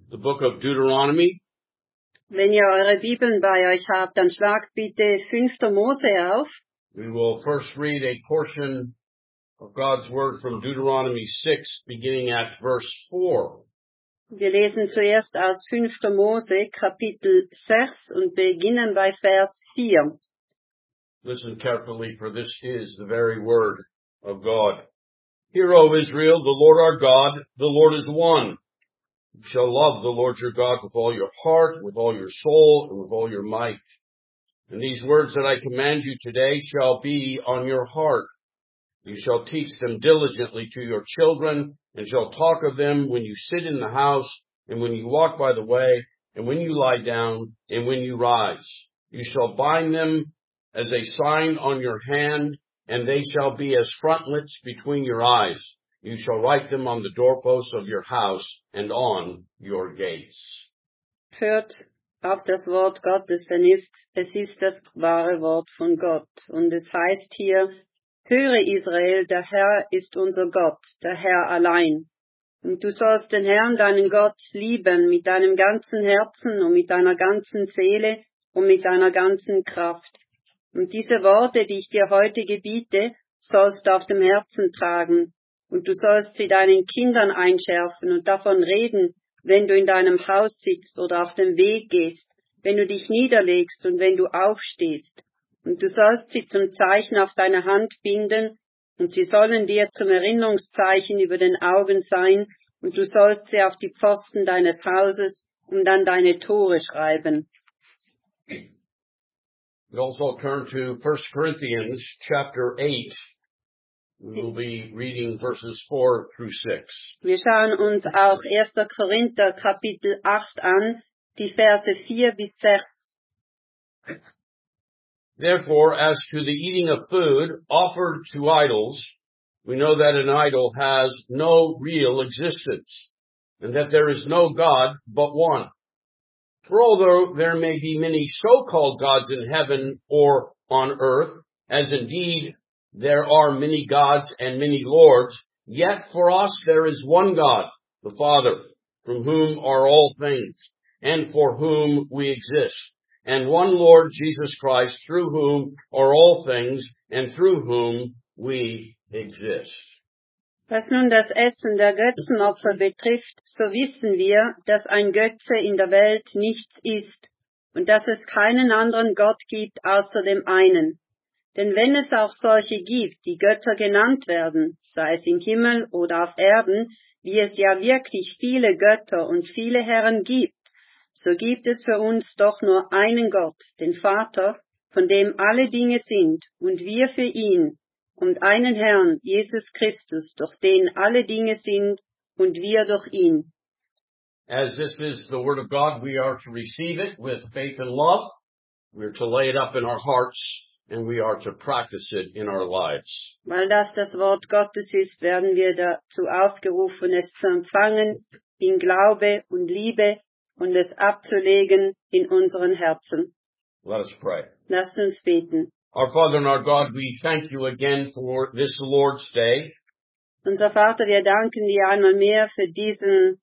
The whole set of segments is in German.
the book of Deuteronomy. Wenn ihr eure Bibeln bei euch habt, dann schlagt bitte 5. Mose auf. We will first read a portion of God's word from Deuteronomy 6, beginning at verse 4. Wir lesen zuerst aus 5. Mose, Kapitel 6 und beginnen bei Vers 4. Listen carefully, for this is the very word of God. Hear, O Israel, the Lord our God, the Lord is one. You shall love the Lord your God with all your heart, with all your soul, and with all your might. And these words that I command you today shall be on your heart. You shall teach them diligently to your children, and shall talk of them when you sit in the house, and when you walk by the way, and when you lie down, and when you rise. You shall bind them as a sign on your hand, and they shall be as frontlets between your eyes. You shall write them on the doorposts of your house and on your gates. Hört auf das Wort Gottes, denn es ist das wahre Wort von Gott. Und es heißt hier, höre Israel, der Herr ist unser Gott, der Herr allein. Und du sollst den Herrn, deinen Gott, lieben mit deinem ganzen Herzen und mit deiner ganzen Seele und mit deiner ganzen Kraft. Und diese Worte, die ich dir heute gebiete, sollst du auf dem Herzen tragen. Und du sollst sie deinen Kindern einschärfen und davon reden, wenn du in deinem Haus sitzt oder auf dem Weg gehst, wenn du dich niederlegst und wenn du aufstehst. Und du sollst sie zum Zeichen auf deine Hand binden, und sie sollen dir zum Erinnerungszeichen über den Augen sein, und du sollst sie auf die Pfosten deines Hauses und an deine Tore schreiben. We also turn to 1 Corinthians chapter 8. We will be reading verses 4 through 6. Wir schauen uns auch 1. Korinther Kapitel 8 an, die Verse 4 bis 6. Therefore, as to the eating of food offered to idols, we know that an idol has no real existence, and that there is no God but one. For although there may be many so-called gods in heaven or on earth, as indeed there are many gods and many lords, yet for us there is one God, the Father, from whom are all things, and for whom we exist, and one Lord Jesus Christ, through whom are all things, and through whom we exist. Was nun das Essen der Götzenopfer betrifft, so wissen wir, dass ein Götze in der Welt nichts ist und dass es keinen anderen Gott gibt außer dem einen. Denn wenn es auch solche gibt, die Götter genannt werden, sei es im Himmel oder auf Erden, wie es ja wirklich viele Götter und viele Herren gibt, so gibt es für uns doch nur einen Gott, den Vater, von dem alle Dinge sind und wir für ihn, und einen Herrn, Jesus Christus, durch den alle Dinge sind und wir durch ihn. As this is the word of God, we are to receive it with faith and love. We are to lay it up in our hearts, and we are to practice it in our lives. Weil das Wort Gottes ist, werden wir dazu aufgerufen, es zu empfangen, in Glaube und Liebe, und es abzulegen in unseren Herzen. Let us pray. Lasst uns beten. Our Father and our God, we thank you again for this Lord's Day. Unser Vater, wir danken dir einmal mehr für diesen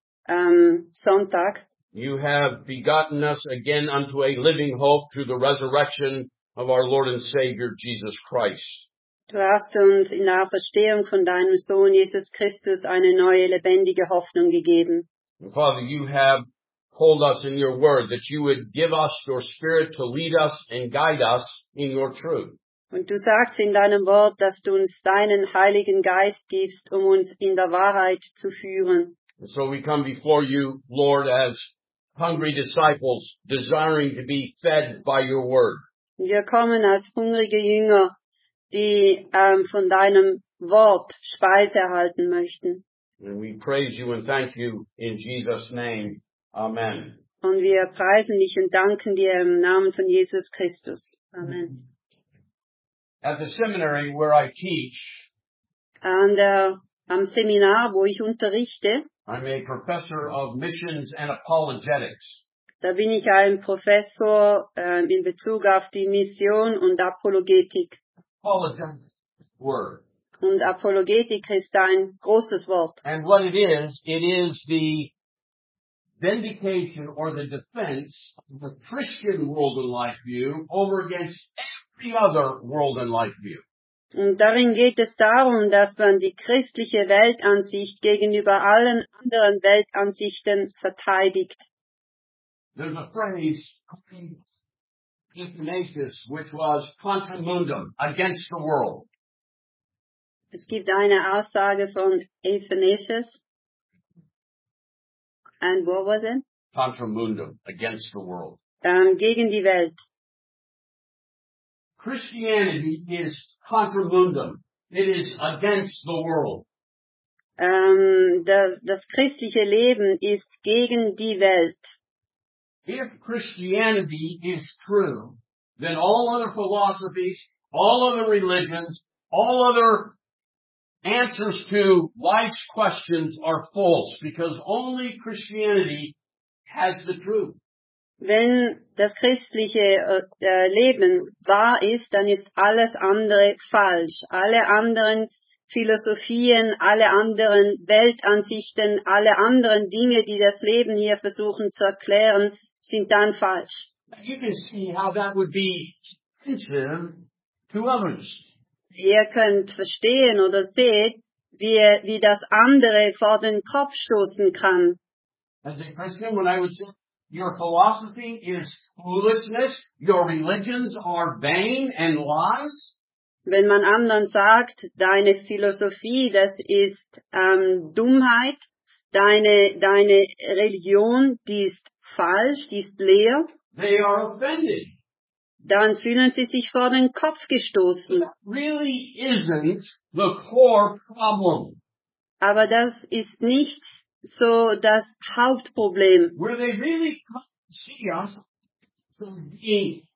Sonntag. You have begotten us again unto a living hope through the resurrection of our Lord and Savior, Jesus Christ. Du hast uns in der Auferstehung von deinem Sohn Jesus Christus eine neue lebendige Hoffnung gegeben. And Father, you have told us in your word that you would give us your Spirit to lead us and guide us in your truth. Und du sagst in deinem Wort, dass du uns deinen Heiligen Geist gibst, um uns in der Wahrheit zu führen. And so we come before you, Lord, as hungry disciples, desiring to be fed by your word. Wir kommen als hungrige Jünger, die von deinem Wort Speise erhalten möchten. And we praise you and thank you in Jesus' name. Amen. Und wir preisen dich und danken dir im Namen von Jesus Christus. Amen. At the seminary where I teach, Am Seminar, wo ich unterrichte, I'm a professor of missions and apologetics. da bin ich ein Professor in Bezug auf die Mission und Apologetik. Apologetics word. Und Apologetik ist ein großes Wort. And what it is vindication or the defense of the Christian world and life view over against every other world and life view. Und darin geht es darum, dass man die christliche Weltansicht gegenüber allen anderen Weltansichten verteidigt. There's a phrase coined Athanasius, which was contra mundum, against the world. Es gibt eine Aussage von Athanasius. And what was it? Contra mundum, against the world. Gegen die Welt. Christianity is contra mundum. It is against the world. Das christliche Leben ist gegen die Welt. If Christianity is true, then all other philosophies, all other religions, all other answers to life's questions are false, because only Christianity has the truth. Wenn das christliche Leben wahr ist, dann ist alles andere falsch. Alle anderen Philosophien, alle anderen Weltansichten, alle anderen Dinge, die das Leben hier versuchen zu erklären, sind dann falsch. You can see how that would be offensive to others. Ihr könnt verstehen oder seht, wie das andere vor den Kopf stoßen kann. As a Christian, when I would say, your philosophy is foolishness, your religions are vain and lies. Wenn man anderen sagt, deine Philosophie, das ist Dummheit, deine Religion, die ist falsch, die ist leer, They are offended. dann fühlen sie sich vor den Kopf gestoßen. That really isn't the core problem. Aber das ist nicht so das Hauptproblem. Where they really come to see us from being,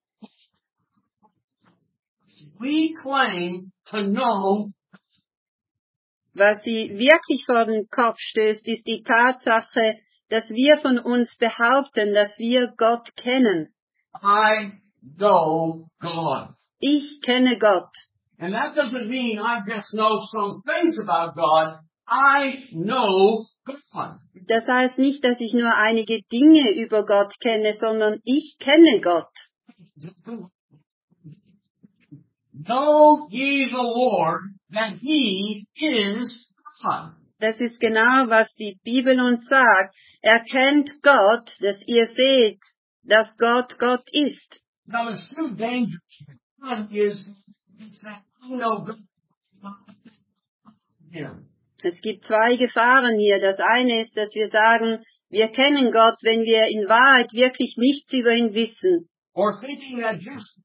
we claim to know. Was sie wirklich vor den Kopf stößt, ist die Tatsache, dass wir von uns behaupten, dass wir Gott kennen. I know God. Ich kenne Gott. And that doesn't mean I just know some things about God. I know God. Das heißt nicht, dass ich nur einige Dinge über Gott kenne, sondern ich kenne Gott. Know ye the Lord, that He is God. Das ist genau, was die Bibel uns sagt. Erkennt Gott, dass ihr seht, dass Gott Gott ist. Now there's two dangers. One is that I know God. Him. Es gibt zwei Gefahren hier. Das eine ist, dass wir sagen, wir kennen Gott, wenn wir in Wahrheit wirklich nichts über ihn wissen. Or thinking that just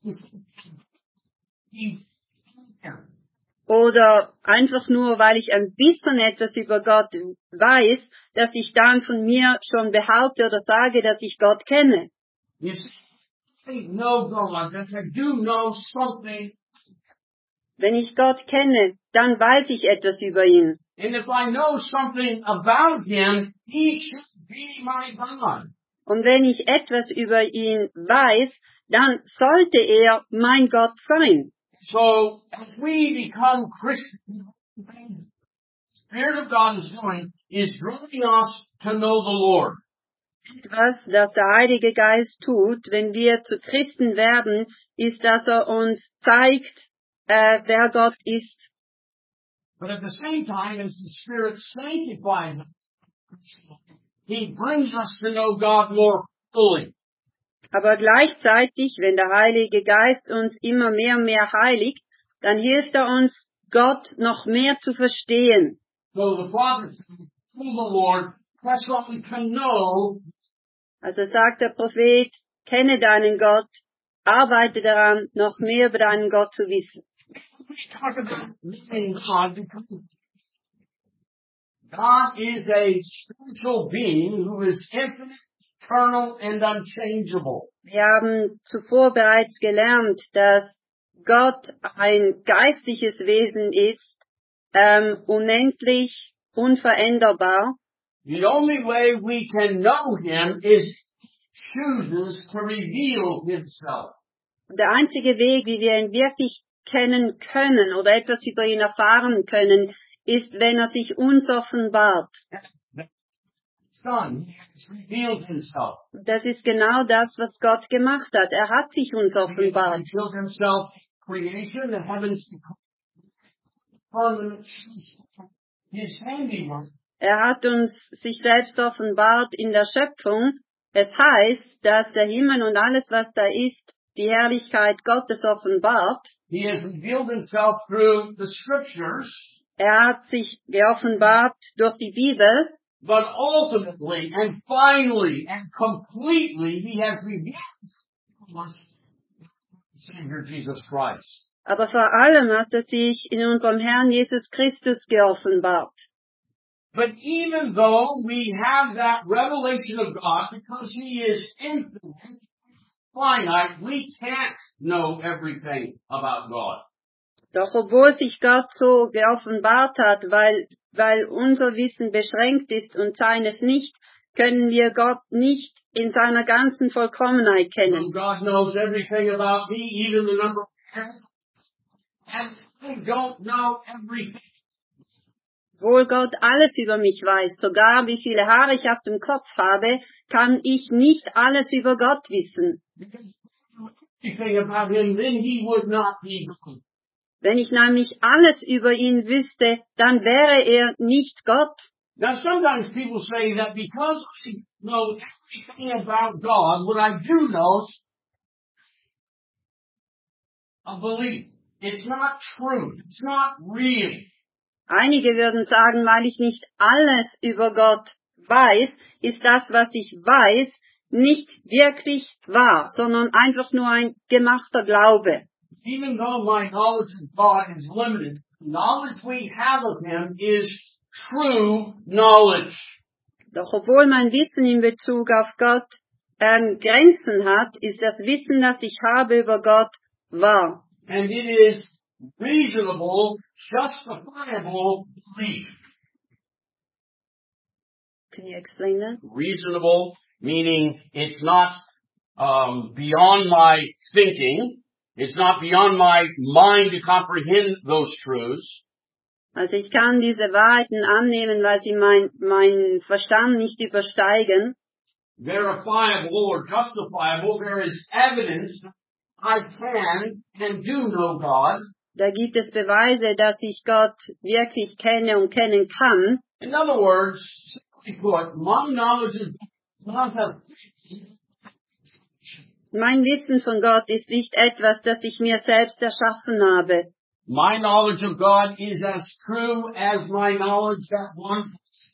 Oder einfach nur, weil ich ein bisschen etwas über Gott weiß, dass ich dann von mir schon behaupte oder sage, dass ich Gott kenne. you see, I know God, that I do know something. Wenn ich Gott kenne, dann weiß ich etwas über ihn. And if I know something about Him, He should be my God. Und wenn ich etwas über ihn weiß, dann sollte er mein Gott sein. So, as we become Christians, the Spirit of God is doing is drawing us to know the Lord. Etwas, das der Heilige Geist tut, wenn wir zu Christen werden, ist, dass er uns zeigt, wer Gott ist. But at the same time, as the Spirit sanctifies us, He brings us to know God more fully. Aber gleichzeitig, wenn der Heilige Geist uns immer mehr und mehr heiligt, dann hilft er uns, Gott noch mehr zu verstehen. So the prophet says, know the Lord, press on to know. Also sagt der Prophet, kenne deinen Gott, arbeite daran, noch mehr über deinen Gott zu wissen. We talk about knowing God because God is a spiritual being who is infinite, eternal, and unchangeable. Wir haben zuvor bereits gelernt, dass Gott ein geistliches Wesen ist, unendlich, unveränderbar. The only way we can know Him is He chooses to reveal Himself. Und der einzige Weg, wie wir ihn wirklich kennen können oder etwas über ihn erfahren können, ist, wenn er sich uns offenbart. done. He has revealed himself. Das ist genau das, was Gott gemacht hat. Er hat sich uns He has offenbart. revealed himself in creation, the heavens, firmament, his handiwork. Er hat uns sich selbst offenbart in der Schöpfung. Es heißt, dass der Himmel und alles, was da ist, die Herrlichkeit Gottes offenbart. He has revealed himself through the scriptures, Er hat sich geoffenbart durch die Bibel. but ultimately and finally and completely he has revealed himself to us, Savior Jesus Christ. Aber vor allem hat er sich in unserem Herrn Jesus Christus geoffenbart. But even though we have that revelation of God, because he is infinite, finite, we can't know everything about God. Doch obwohl sich Gott so geoffenbart hat, weil unser Wissen beschränkt ist und seines nicht, können wir Gott nicht in seiner ganzen Vollkommenheit So kennen. God knows everything about me, even the number of hairs, and I don't know everything. Obwohl Gott alles über mich weiß, sogar wie viele Haare ich auf dem Kopf habe, kann ich nicht alles über Gott wissen. Everything about him, then he would not be God. Wenn ich nämlich alles über ihn wüsste, dann wäre er nicht Gott. Now sometimes people say that because I know everything about God, what I do know is a belief. It's not truth. It's not real. Einige würden sagen, weil ich nicht alles über Gott weiß, ist das, was ich weiß, nicht wirklich wahr, sondern einfach nur ein gemachter Glaube. Even though my knowledge of God is limited, the knowledge we have of him is true knowledge. Doch obwohl mein Wissen in Bezug auf Gott Grenzen hat, ist das Wissen, das ich habe über Gott, wahr. And it is reasonable, justifiable belief. Can you explain that? Reasonable, meaning it's not beyond my thinking. It's not beyond my mind to comprehend those truths. Also ich kann diese Wahrheiten annehmen, weil sie mein Verstand nicht übersteigen. Verifiable or justifiable, there is evidence I can and do know God. Da gibt es Beweise, dass ich Gott wirklich kenne und kennen kann. In other words, simply put, my knowledge is not a Mein Wissen von Gott ist nicht etwas, das ich mir selbst erschaffen habe. my knowledge of God is as true as my knowledge that one.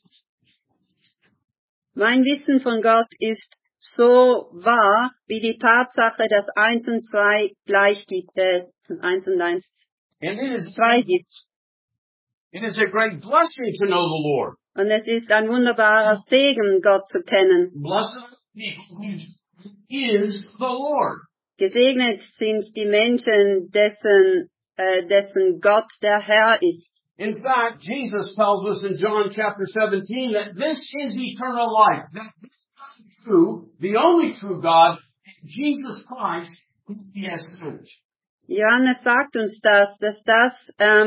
Mein Wissen von Gott ist so wahr, wie die Tatsache, dass 1 und 2 gleich gibt, 1 und 1 And it is 2 gibt. a great blessing to know the Lord. Und es ist ein wunderbarer Segen, Gott zu kennen. Blessed are the people whose is the Lord. Gesegnet sind die Menschen, dessen Gott der Herr ist. In fact, Jesus tells us in John chapter 17 that this is eternal life. That this is true, the only true God, Jesus Christ, who he has sent. Johannes sagt uns das, dass das,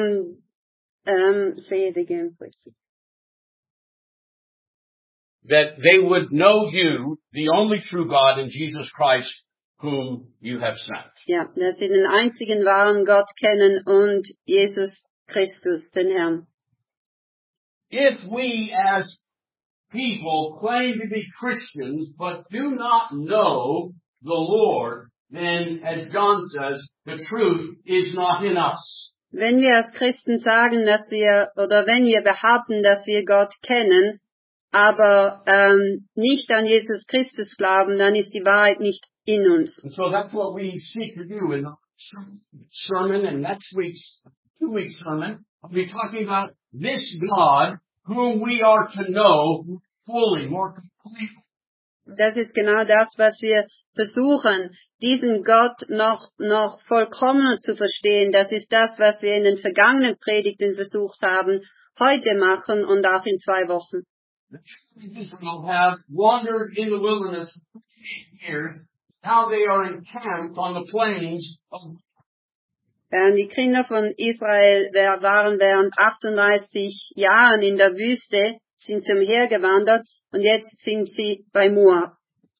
say it again, please. That they would know you, the only true God, and Jesus Christ, whom you have sent. Ja, dass sie den einzigen wahren Gott kennen und Jesus Christus, den Herrn. If we as people claim to be Christians but do not know the Lord, then as John says, the truth is not in us. Wenn wir als Christen sagen, wenn wir behaupten, dass wir Gott kennen, aber nicht an Jesus Christus glauben, dann ist die Wahrheit nicht in uns. And so that's what we seek to do in the sermon and next week's 2 weeks sermon. I'll be talking about this God whom we are to know fully, more completely. Das ist genau das, was wir versuchen, diesen Gott noch vollkommener zu verstehen. Das ist das, was wir in den vergangenen Predigten versucht haben, heute machen und auch in 2 Wochen. The children of Israel have wandered in the wilderness for 48 years. Now they are encamped on the plains of Die Kinder von Israel waren während 38 Jahren in der Wüste, sind zum Heer gewandert und jetzt sind sie bei Moab.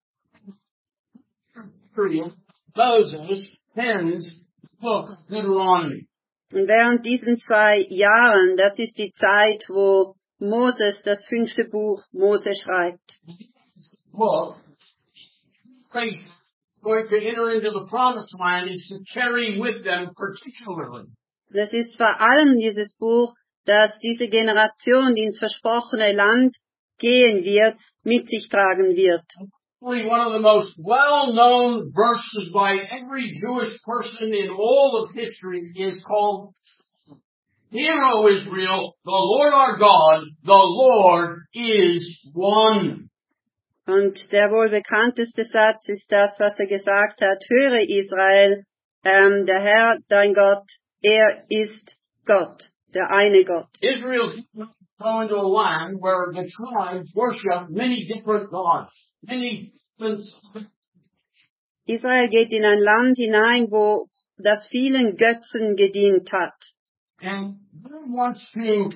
Moses pens the book of Deuteronomy. Und während diesen 2 Jahren, das ist die Zeit, wo Moses das 5. Buch Mose schreibt. This book, faith going to enter into the promised land is to carry with them particularly. Das ist vor allem dieses Buch, das diese Generation, die ins versprochene Land gehen wird, mit sich tragen wird. Probably one of the most well-known verses by every Jewish person in all of history is called, "Hear, O Israel, the Lord our God, the Lord is one." Und der wohl bekannteste Satz ist das, was er gesagt hat: Höre Israel, der Herr, dein Gott, er ist Gott, der eine Gott. Israel's go into a land where the tribes worship many different gods, many different. Israel geht in ein Land hinein, wo das vielen Götzen gedient hat. And God wants to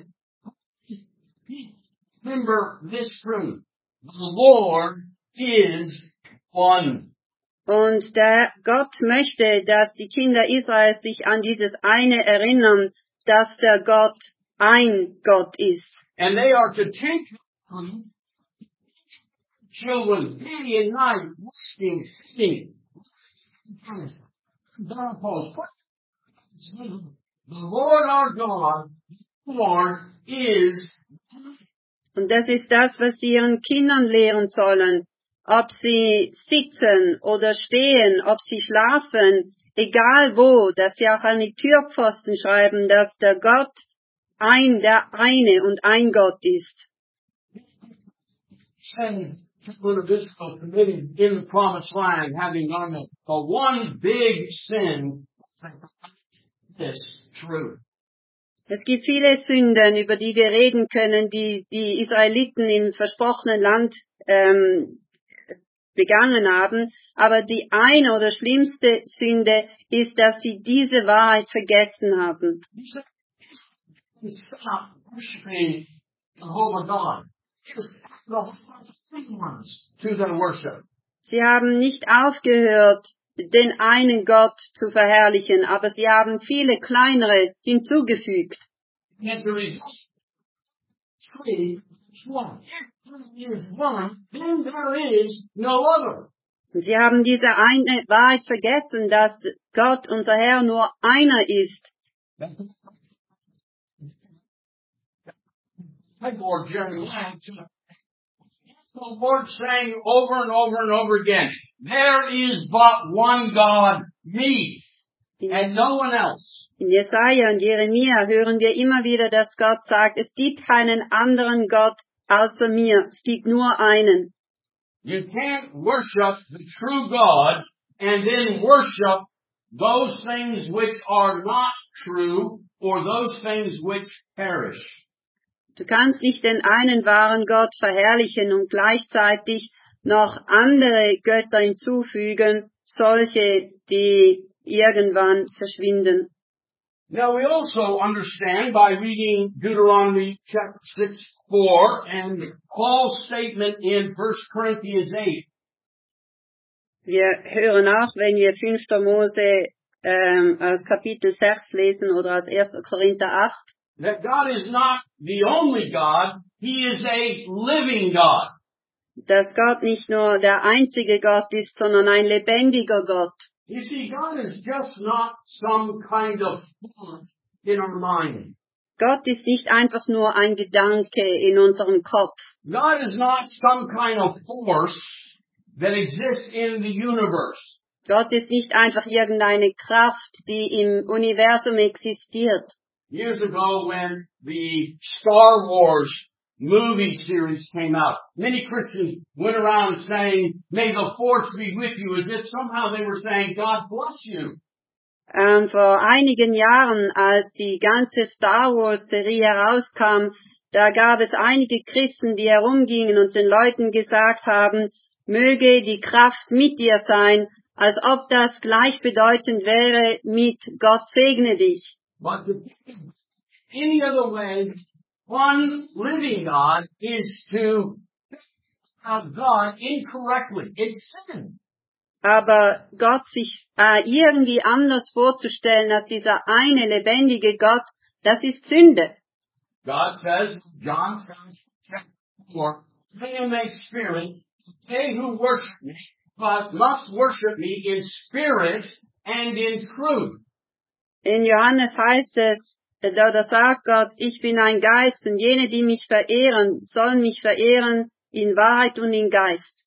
remember this truth. The Lord is one. Und der Gott möchte, dass die Kinder Israels sich an dieses eine erinnern, dass der Gott ein Gott ist. And they are to take children day and night, working, singing. The Lord our God, the Lord is. Und das ist das, was sie ihren Kindern lehren sollen. Ob sie sitzen oder stehen, ob sie schlafen, egal wo, dass sie auch an die Türpfosten schreiben, dass der Gott der eine und ein Gott ist. Children of Israel committed in the promised land, having done the one big sin, this truth. Es gibt viele Sünden, über die wir reden können, die die Israeliten im versprochenen Land begangen haben. Aber die eine oder schlimmste Sünde ist, dass sie diese Wahrheit vergessen haben. Stop worshiping Jehovah God. Just the big ones to their worship. Sie haben nicht aufgehört, den einen Gott zu verherrlichen, aber sie haben viele kleinere hinzugefügt. And the result, three is one. If there is one, then there is no other. Und sie haben diese eine Wahrheit vergessen, dass Gott, unser Herr, nur einer ist. My Lord Jerry Lance, the Lord saying over and over and over again, there is but one God, me, and no one else. In Jesaja und Jeremia hören wir immer wieder, dass Gott sagt, es gibt keinen anderen Gott außer mir. Es gibt nur einen. You can't worship the true God and then worship those things which are not true or those things which perish. Du kannst nicht den einen wahren Gott verherrlichen und gleichzeitig noch andere Götter hinzufügen, solche, die irgendwann verschwinden. Now we also understand by reading Deuteronomy chapter 6:4 and Paul's statement in 1 Corinthians 8. Wir hören auch, wenn wir 5. Mose aus Kapitel 6 lesen oder aus 1. Korinther 8, That God is not the only God, He is a living God. dass Gott nicht nur der einzige Gott ist, sondern ein lebendiger Gott. You see, God is just not some kind of thought in our mind. Gott ist nicht einfach nur ein Gedanke in unserem Kopf. God is not some kind of force that exists in the universe. Gott ist nicht einfach irgendeine Kraft, die im Universum existiert. Years ago when the Star Wars movie series came out, many Christians went around saying, may the force be with you, as if somehow they were saying, God bless you. Vor einigen Jahren, als die ganze Star Wars Serie herauskam, da gab es einige Christen, die herumgingen und den Leuten gesagt haben, möge die Kraft mit dir sein, als ob das gleichbedeutend wäre mit Gott segne dich. But to any other way, one living God is to God incorrectly. It's sin. Aber Gott sich irgendwie anders vorzustellen als dieser eine lebendige Gott, das ist Sünde. God says, John says, chapter 4, I am a spirit. They who worship me, but must worship me in spirit and in truth. In Johannes heißt es, da sagt Gott, ich bin ein Geist und jene, die mich verehren, sollen mich verehren in Wahrheit und in Geist.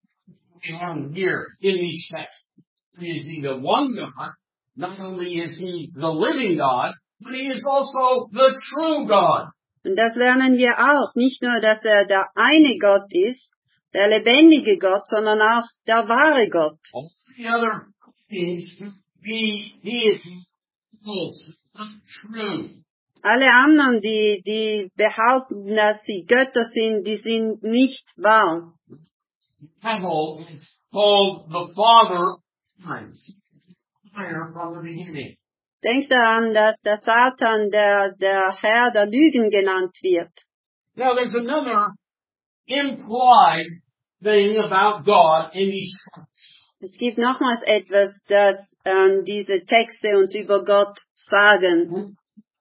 Here in these texts, is he the one God? Not only is he the living God, but he is also the true God. Und das lernen wir auch. Nicht nur, dass er der eine Gott ist, der lebendige Gott, sondern auch der wahre Gott. All the other things to be deity, false, untrue. Alle anderen, die behaupten, dass sie Götter sind, die sind nicht wahr. Devil is called the father of lies. Fire from the beginning. Denk daran, dass der Satan der Herr der Lügen genannt wird. Now there's another implied thing about God in these texts. Es gibt nochmals etwas, das diese Texte uns über Gott sagen.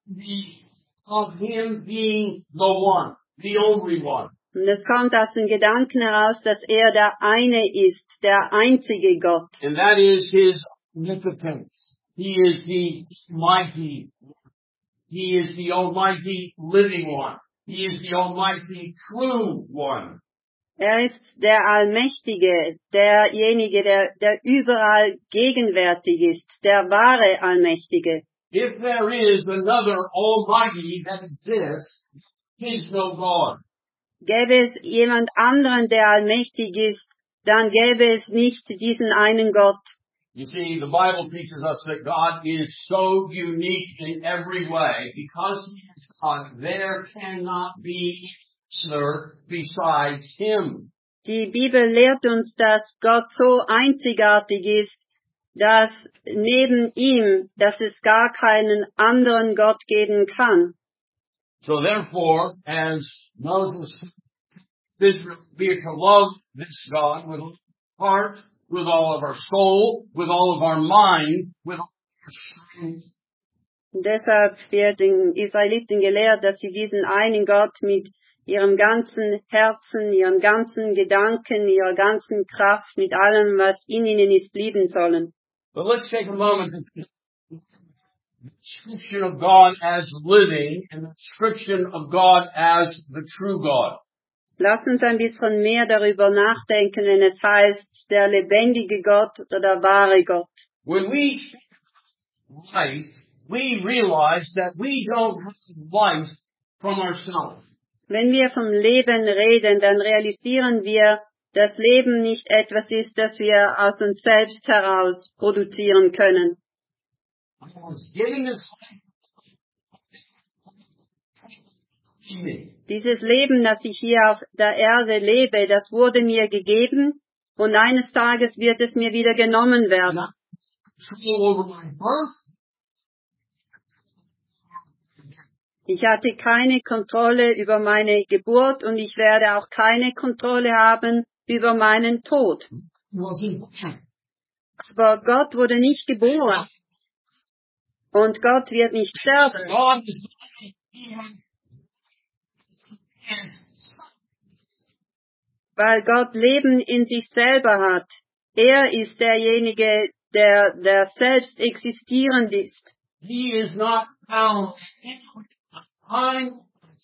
Of him being the one, the only one. Und es kommt aus dem Gedanken heraus, dass er der eine ist, der einzige Gott. And that is his omnipotence. He is the mighty. He is the almighty living one. He is the almighty true one. Er ist der Allmächtige, derjenige, der überall gegenwärtig ist, der wahre Allmächtige. If there is another almighty that exists, he's no God. Gäbe es jemand anderen, der allmächtig ist, dann gäbe es nicht diesen einen Gott. You see, the Bible teaches us that God is so unique in every way. Because he is God, there cannot be another besides him. Die Bibel lehrt uns, dass Gott so einzigartig ist, dass neben ihm, dass es gar keinen anderen Gott geben kann. So therefore, as Moses, Israel, we are to love this God with all our heart, with all of our soul, with all of our mind, with all of our strength. Und deshalb wird den Israeliten gelehrt, dass sie diesen einen Gott mit ihrem ganzen Herzen, ihren ganzen Gedanken, ihrer ganzen Kraft, mit allem, was in ihnen ist, lieben sollen. But let's take a moment to see the description of God as living and the description of God as the true God. Lass uns ein bisschen mehr darüber nachdenken, wenn es heißt, der lebendige Gott oder der wahre Gott. When we speak of life, we realize that we don't have life from ourselves. Wenn wir vom Leben reden, dann realisieren wir, dass Leben nicht etwas ist, das wir aus uns selbst heraus produzieren können. I was given this Dieses Leben, das ich hier auf der Erde lebe, das wurde mir gegeben und eines Tages wird es mir wieder genommen werden. control over my birth, Ich hatte keine Kontrolle über meine Geburt und ich werde auch keine Kontrolle haben über meinen Tod. wasn't born. Aber Gott wurde nicht geboren und Gott wird nicht sterben. God is not he has Weil Gott Leben in sich selber hat. Er ist derjenige, der selbst existierend ist. he is not found in time.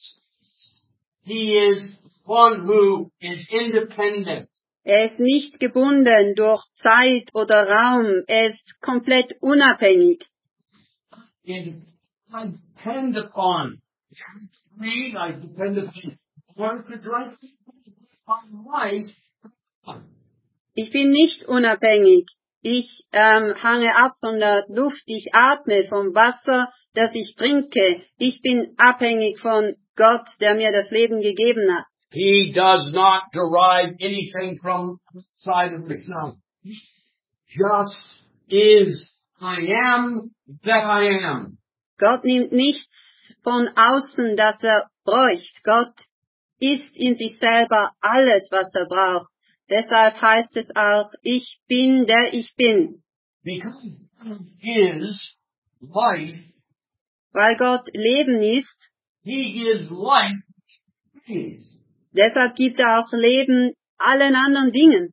He is one who is independent. Er ist nicht gebunden durch Zeit oder Raum. Er ist komplett unabhängig. I depend upon read, I depend upon water to drink, on life. Ich bin nicht unabhängig. Ich hange ab von der Luft, ich atme vom Wasser, das ich trinke. Ich bin abhängig von Gott, der mir das Leben gegeben hat. He does not derive anything from outside of himself. He just is. I am that I am. Gott nimmt nichts von außen, das er bräuchte. Gott ist in sich selber alles, was er braucht. Deshalb heißt es auch, ich bin, der ich bin. Because God is life, Weil Gott Leben ist, He gives life to things. deshalb gibt er auch Leben allen anderen Dingen.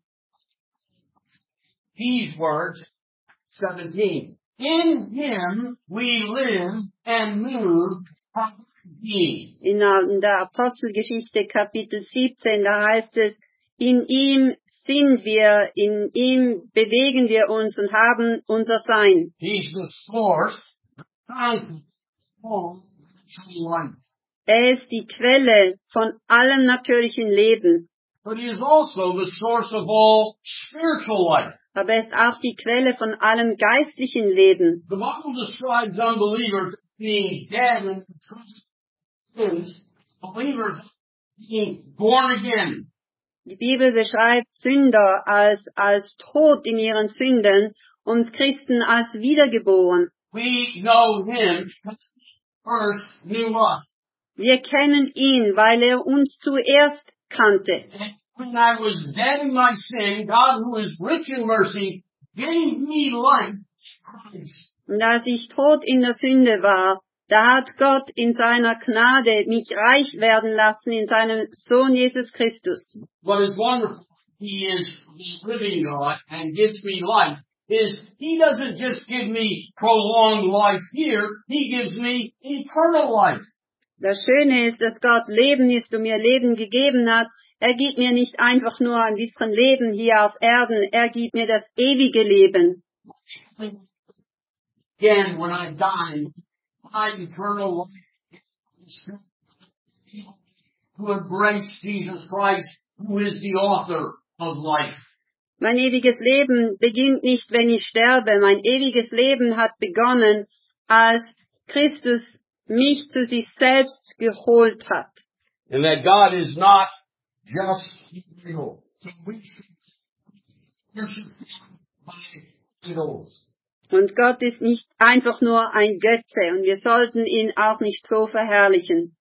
These words, 17. In Him we live and move and have being. In der Apostelgeschichte Kapitel 17, da heißt es, in ihm sind wir, in ihm bewegen wir uns und haben unser Sein. He's the source, fountain, all true life. Er ist die Quelle von allem natürlichen Leben, But He is also the source of all spiritual life. aber er ist auch die Quelle von allem geistlichen Leben. The Bible describes unbelievers as being dead in sins, believers being born again. Die Bibel beschreibt Sünder als tot in ihren Sünden und Christen als wiedergeboren. We know Him because He first knew us. Wir kennen ihn, weil er uns zuerst kannte. And when I was dead in my sin, God, who is rich in mercy, gave me life in Christ. Und als ich tot in der Sünde war, da hat Gott in seiner Gnade mich reich werden lassen in seinem Sohn Jesus Christus. What is wonderful, He is the living God and gives me life, is He doesn't just give me prolonged life here, He gives me eternal life. Das Schöne ist, dass Gott Leben ist und mir Leben gegeben hat. Er gibt mir nicht einfach nur ein bisschen Leben hier auf Erden, er gibt mir das ewige Leben. Again, when I die, my eternal life is to embrace Jesus Christ, who is the author of life. Mein ewiges Leben beginnt nicht, wenn ich sterbe. Mein ewiges Leben hat begonnen, als Christus mich zu sich selbst geholt hat. And that God is not just evil. So we should worship Him by idols. Und Gott ist nicht einfach nur ein Götze und wir sollten ihn auch nicht so verherrlichen.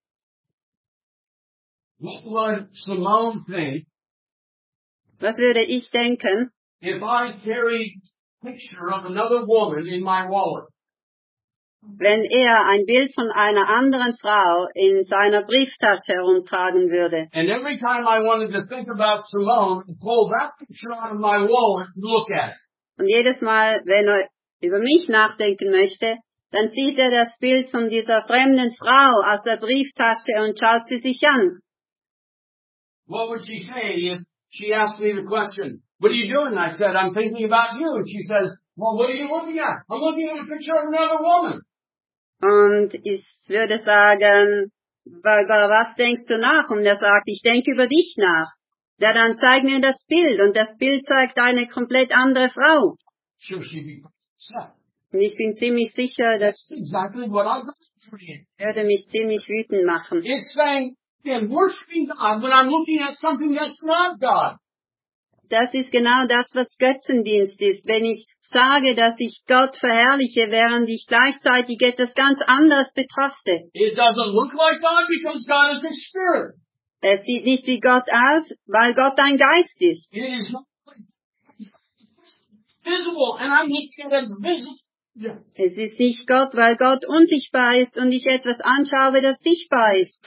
What would Simone think Was würde ich denken, if I carried a picture of another woman in my wallet? wenn er ein Bild von einer anderen Frau in seiner Brieftasche herumtragen würde? And every time I wanted to think about Simone, I'd pull that picture out of my wallet and look at it. Und jedes Mal, wenn er über mich nachdenken möchte, dann zieht er das Bild von dieser fremden Frau aus der Brieftasche und schaut sie sich an. What would she say if she asked me the question, what are you doing? I said, I'm thinking about you. And she says, well, what are you looking at? I'm looking at a picture of another woman. Und ich würde sagen, was denkst du nach? Und er sagt, ich denke über dich nach. Ja, dann zeig mir das Bild. Und das Bild zeigt eine komplett andere Frau. So she'd be upset. Und ich bin ziemlich sicher, das That's exactly what I got for you. würde mich ziemlich wütend machen. It's saying, again, worshiping God when I'm looking at something that's not God. Das ist genau das, was Götzendienst ist. Wenn ich sage, dass ich Gott verherrliche, während ich gleichzeitig etwas ganz anderes betrachte. It doesn't look like God because God is a spirit. Es sieht nicht wie Gott aus, weil Gott ein Geist ist. It is not visible, and I'm looking at a visible. Es ist nicht Gott, weil Gott unsichtbar ist und ich etwas anschaue, das sichtbar ist.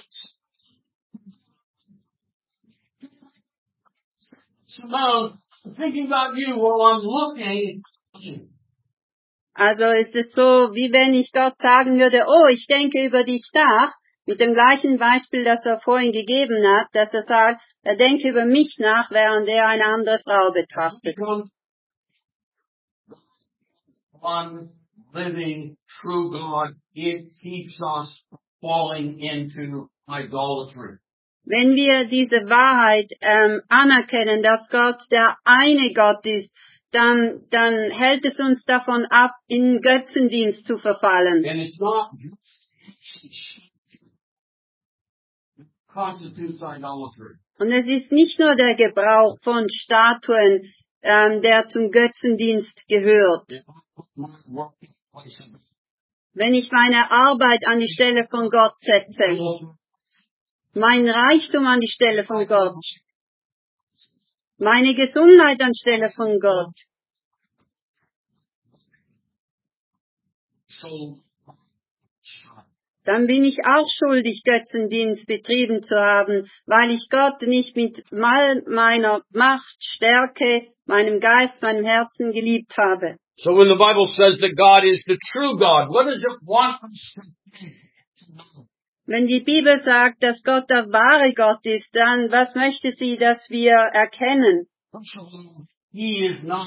Simone, I'm thinking about you while I'm looking at you. Also ist es so, wie wenn ich Gott sagen würde, oh, ich denke über dich nach, mit dem gleichen Beispiel, das er vorhin gegeben hat, dass er sagt, er denke über mich nach, während er eine andere Frau betrachtet. Become one living true God. It keeps us falling into idolatry. Wenn wir diese Wahrheit anerkennen, dass Gott der eine Gott ist, dann hält es uns davon ab, in Götzendienst zu verfallen. And it's not just constitutes idolatry. Und es ist nicht nur der Gebrauch von Statuen, der zum Götzendienst gehört. If I put my working place in Wenn ich meine Arbeit an die Stelle von Gott setze, mein Reichtum an die Stelle von Gott, meine Gesundheit anstelle von Gott, So, dann bin ich auch schuldig, Götzendienst betrieben zu haben, weil ich Gott nicht mit all meiner Macht, Stärke, meinem Geist, meinem Herzen geliebt habe. so when the Bible says that God is the true God, what does it want us to know? Wenn die Bibel sagt, dass Gott der wahre Gott ist, dann was möchte sie, dass wir erkennen? First of all, He is not.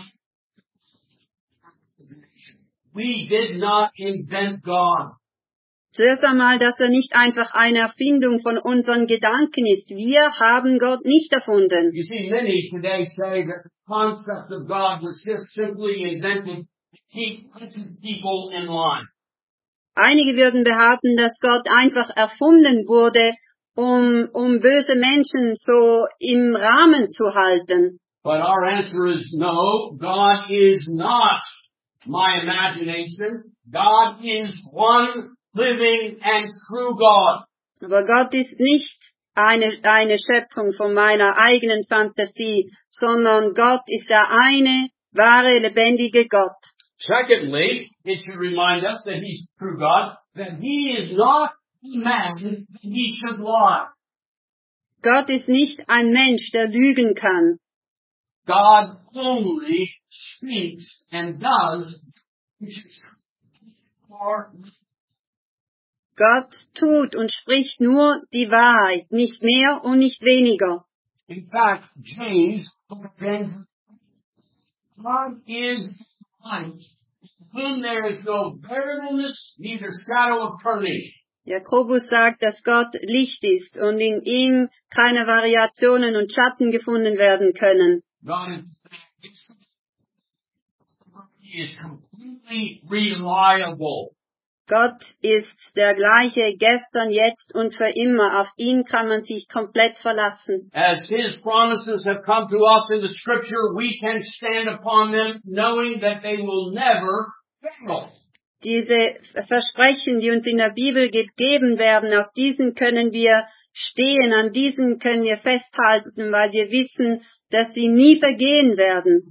We did not invent God. Zuerst einmal, dass er nicht einfach eine Erfindung von unseren Gedanken ist. Wir haben Gott nicht erfunden. You see, many today say that the concept of God was just simply invented to keep people in line. Einige würden behaupten, dass Gott einfach erfunden wurde, um böse Menschen so im Rahmen zu halten. But our answer is no, God is not my imagination. God is one living and true God. Aber Gott ist nicht eine Schöpfung von meiner eigenen Fantasie, sondern Gott ist der eine, wahre, lebendige Gott. Secondly, it should remind us that He's true God, that He is not a man that He should lie. Gott ist nicht ein Mensch, der lügen kann. God only speaks and does which is for Gott tut und spricht nur die Wahrheit, nicht mehr und nicht weniger. In fact, James, God is light, in whom there is no variableness, neither shadow of turning. Jakobus sagt, dass Gott Licht ist und in ihm keine Variationen und Schatten gefunden werden können. God is, He is completely reliable. Gott ist der gleiche gestern, jetzt und für immer. Auf ihn kann man sich komplett verlassen. As His promises have come to us in the Scripture, we can stand upon them knowing that they will never fail. Diese Versprechen, die uns in der Bibel gegeben werden, auf diesen können wir stehen, an diesen können wir festhalten, weil wir wissen, dass sie nie vergehen werden.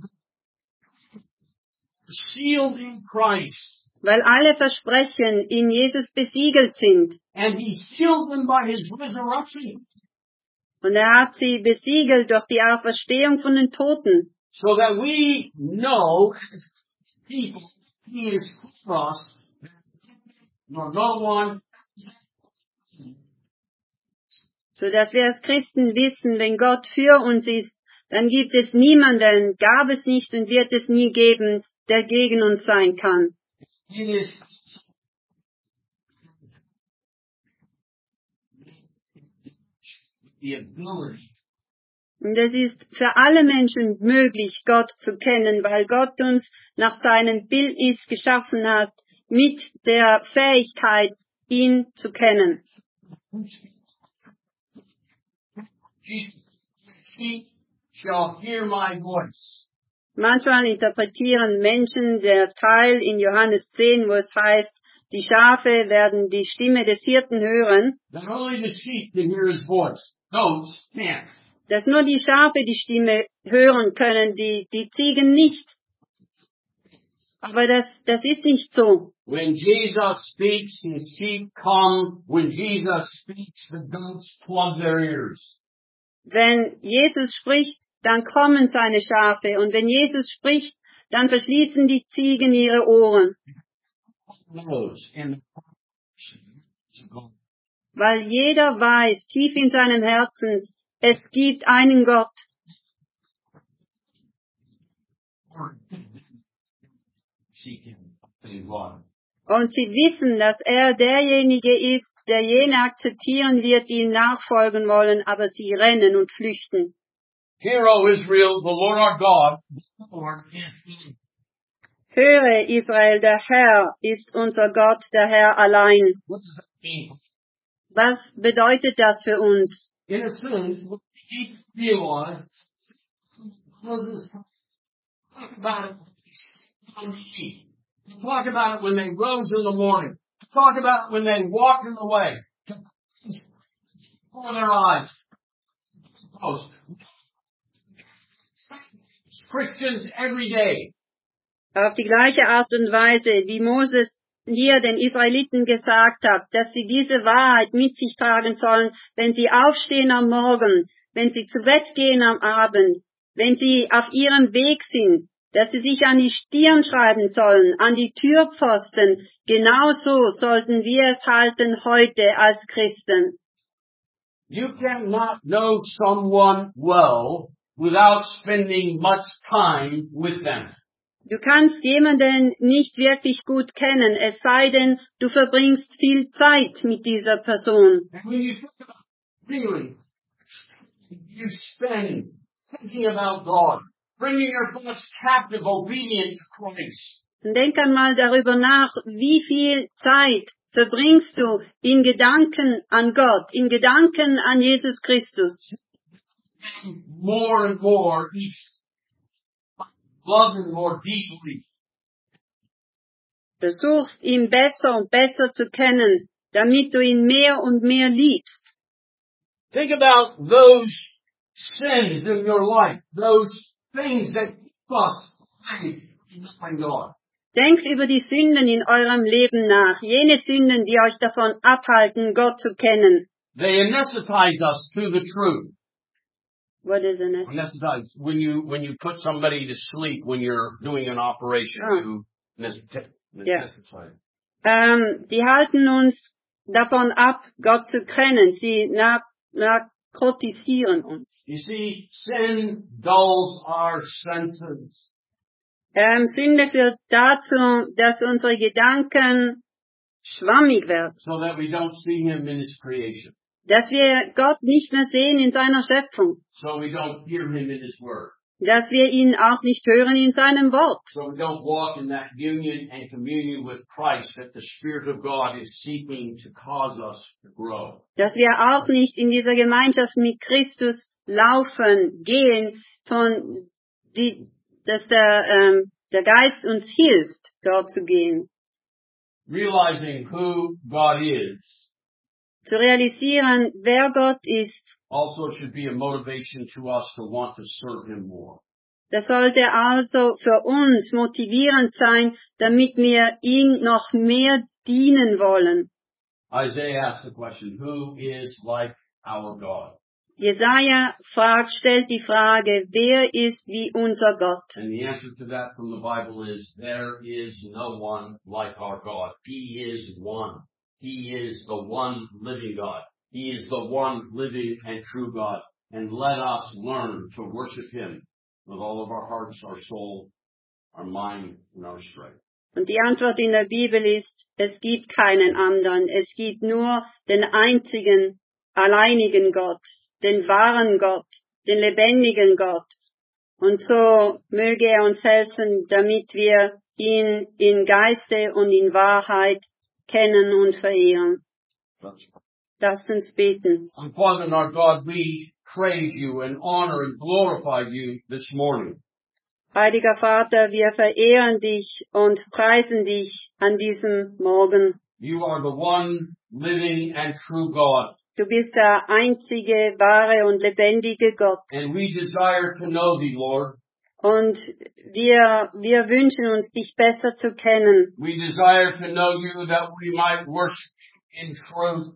Sealed in Christ. Weil alle Versprechen in Jesus besiegelt sind. And He sealed them by His resurrection. Und hat sie besiegelt durch die Auferstehung von den Toten. So that we know as people, He is for us, nor no one. So dass wir als Christen wissen, wenn Gott für uns ist, dann gibt es niemanden, gab es nicht und wird es nie geben, der gegen uns sein kann. It is the ability Und es ist für alle Menschen möglich, Gott zu kennen, weil Gott uns nach seinem Bildnis geschaffen hat, mit der Fähigkeit, ihn zu kennen. Sheep shall hear my voice. Manchmal interpretieren Menschen der Teil in Johannes 10, wo es heißt, die Schafe werden die Stimme des Hirten hören, Not only the sheep can hear His voice, goats can't. dass nur die Schafe die Stimme hören können, die Ziegen nicht. Aber das ist nicht so. When Jesus speaks, His sheep come. When Jesus speaks, the goats plug their ears. Wenn Jesus spricht, dann kommen seine Schafe. Und wenn Jesus spricht, dann verschließen die Ziegen ihre Ohren. Weil jeder weiß, tief in seinem Herzen, es gibt einen Gott. Und sie wissen, dass er derjenige ist, der jene akzeptieren wird, die ihm nachfolgen wollen, aber sie rennen und flüchten. Hear, O Israel, the Lord our God, the Lord is He. Höre, Israel, der Herr ist unser Gott, der Herr allein. What does that mean? Was bedeutet das für uns? In a sense, what we realize, Moses talk about it on the eat. Talk about it when they rose in the morning. Talk about it when they walked in the way. before their eyes. Most Christians every day. Auf die gleiche Art und Weise, wie Moses hier den Israeliten gesagt hat, dass sie diese Wahrheit mit sich tragen sollen, wenn sie aufstehen am Morgen, wenn sie zu Bett gehen am Abend, wenn sie auf ihrem Weg sind, dass sie sich an die Stirn schreiben sollen, an die Türpfosten. Genauso sollten wir es halten heute als Christen. You cannot know someone well without spending much time with them. Du kannst jemanden nicht wirklich gut kennen, es sei denn, du verbringst viel Zeit mit dieser Person. And when you think about really, you spend thinking about God, bringing your thoughts captive, obedient to Christ. Und denk einmal darüber nach, wie viel Zeit verbringst du in Gedanken an Gott, in Gedanken an Jesus Christus. More and more each love him more deeply. Versuchst ihn besser und besser zu kennen, damit du ihn mehr und mehr liebst. Think about those sins in your life, those things that keep us away from God. Denkt über die Sünden in eurem Leben nach, jene Sünden, die euch davon abhalten, Gott zu kennen. They anesthetize us to the truth. What is an Anesthetize, when you put somebody to sleep when you're doing an operation, you anesthetize. Die halten uns davon ab, Gott zu kennen. Sie narkotisieren uns. You see, sin dulls our senses. Sünde führt dazu, dass unsere Gedanken schwammig werden. So that we don't see him in his creation. Dass wir Gott nicht mehr sehen in seiner Schöpfung. So we don't hear him in his word. Dass wir ihn auch nicht hören in seinem Wort. So we don't walk in that union and communion with Christ that the Spirit of God is seeking to cause us to grow. Dass wir auch nicht in dieser Gemeinschaft mit Christus laufen, gehen, dass der Geist uns hilft, dort zu gehen. Realizing who God is Zu realisieren, wer Gott ist, also should be a motivation to us to want to serve him more. das sollte also für uns motivierend sein, damit wir ihm noch mehr dienen wollen. Isaiah asked the question, who is like our God? Jesaja stellt die Frage, wer ist wie unser Gott? And the answer to that from the Bible is, there is no one like our God. He is one. He is the one living God. He is the one living and true God. And let us learn to worship him with all of our hearts, our soul, our mind, and our strength. Und die Antwort in der Bibel ist, es gibt keinen anderen. Es gibt nur den einzigen, alleinigen Gott, den wahren Gott, den lebendigen Gott. Und so möge er uns helfen, damit wir ihn in Geiste und in Wahrheit kennen und verehren. Lasst uns beten. And Father and our God, we praise you and honor and glorify you this morning. Heiliger Vater, wir verehren dich und preisen dich an diesem Morgen. You are the one living and true God. Du bist der einzige, wahre und lebendige Gott. And we desire to know thee, Lord. Und wir wünschen uns, dich besser zu kennen. We desire to know you that we might worship in truth.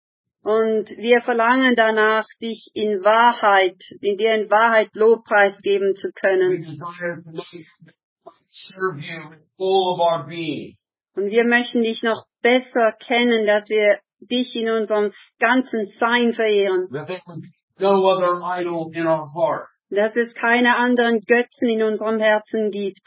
Und wir verlangen danach, dich in Wahrheit, dir in Wahrheit Lobpreis geben zu We können. desire to know you that we might serve you with all of our being. Und wir möchten dich noch besser kennen, dass wir dich in unserem ganzen Sein verehren. That there would be no other idol in our heart. Dass es keine anderen Götzen in unserem Herzen gibt.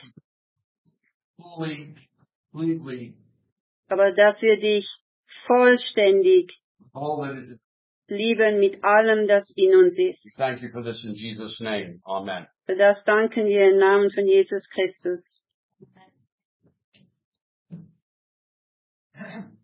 Fully, completely, Aber dass wir dich vollständig all that is. lieben mit allem, das in uns ist. Thank you for this in Jesus' name. Amen. Für das danken wir im Namen von Jesus Christus.